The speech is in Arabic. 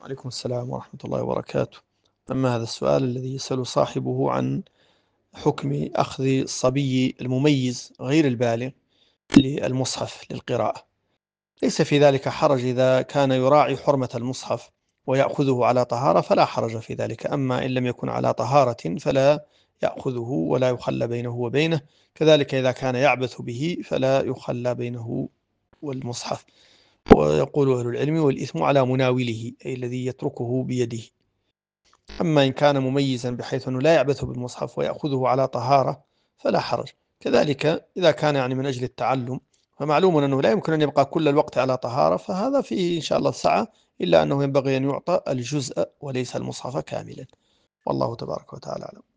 وعليكم السلام ورحمة الله وبركاته. أما هذا السؤال الذي يسأل صاحبه عن حكم أخذ الصبي المميز غير البالغ للمصحف للقراءة، ليس في ذلك حرج إذا كان يراعي حرمة المصحف ويأخذه على طهارة فلا حرج في ذلك، أما إن لم يكن على طهارة فلا يأخذه ولا يخلى بينه وبينه، كذلك إذا كان يعبث به فلا يخلى بينه والمصحف. ويقول أهل العلم: والإثم على مناوله، أي الذي يتركه بيده. أما إن كان مميزا بحيث أنه لا يعبث بالمصحف ويأخذه على طهارة فلا حرج. كذلك إذا كان من أجل التعلم، فمعلوم أنه لا يمكن أن يبقى كل الوقت على طهارة، فهذا فيه إن شاء الله سعة، إلا أنه ينبغي أن يعطى الجزء وليس المصحف كاملا. والله تبارك وتعالى أعلم.